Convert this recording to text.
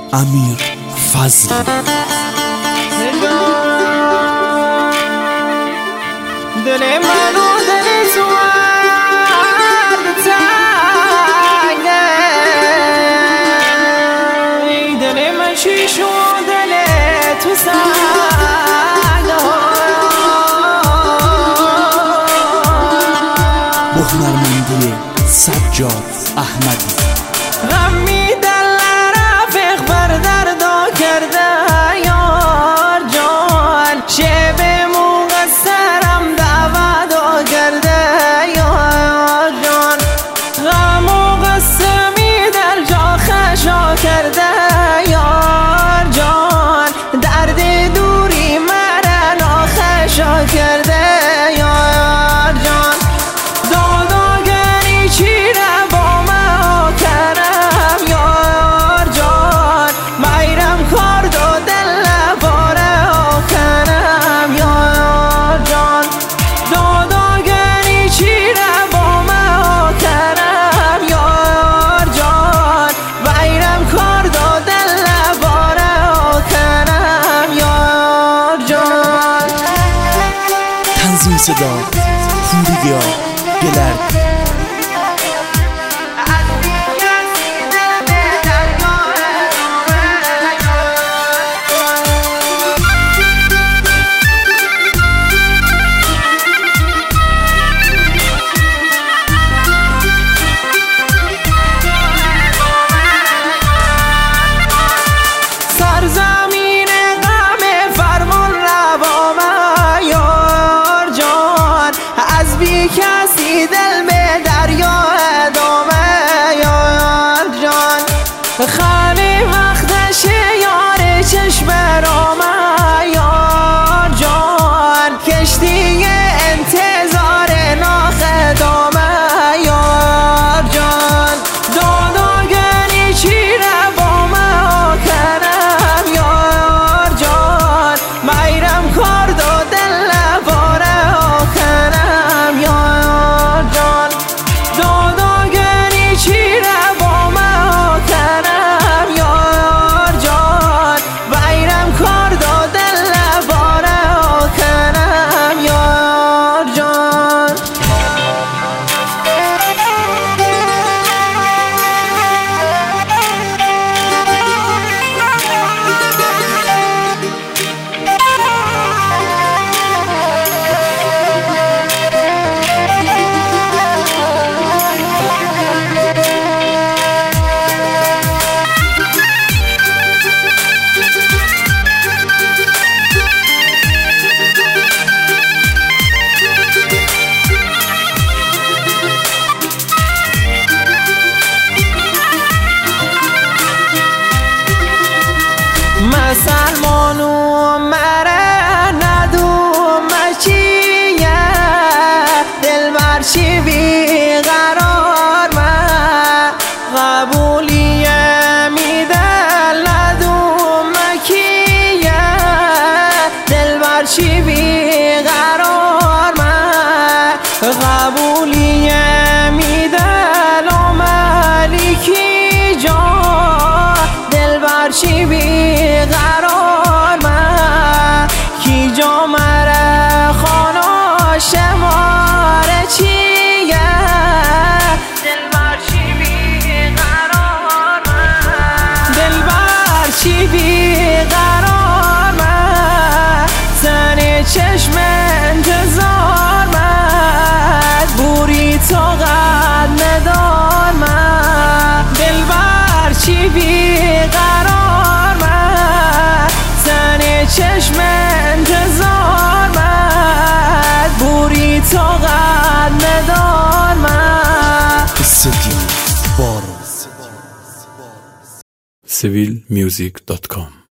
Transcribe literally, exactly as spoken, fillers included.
امیر فضل. دل منو دل تو تنگه، دل من شیش و دل تو سنگه. با هنرمندی سجاد احمدی. غمی دل رفیق بر دردا کرده یار جان، شب مقصرم دعوت کرده یار جان. غم و قسمی دل جا خشا کرده یار جان، درد دوری مرا ناخشا کرده یار جان. داداگری چیره با ما کرم یار جان، میرم کار دو دل باره کنم یار جان. داداگری چیره با ما کرم یار جان، میرم کار دو دل باره کنم یار جان. تنظیم صدا پوریا گلرد. سرزمین غم فرمان روا من یار جان، از بی کسی دل به دریا ادامه یار جان. خالی وقتش یار چشم رامه یار جان، کشتی انتظار ناخدامه یار جان. داداگری چیره با ما کرم یار جان، میرم کار دو دل باره کنم یار جان. داداگری چیره با ما کرم یار جان، میرم کار دو دل باره کنم یار جان. مسلمانو مره ندوم چیه، دل برچی بیقرار من قبولیه میدل ندوم کیه، دل برچی بیقرار من قبولیه میدل و ملیکی جان، دل برچی بیقرار من کی جا مره خانا شماره چیه، دل برچی بیقرار من، دل برچی بیقرار من، زن چشم انتظار من، بوری تو قد ندار من، دل برچی بیقرار من، زن چشم انتظار من، بوری تو قد ندار من. استودیو بارو سویل میوزیک دات کام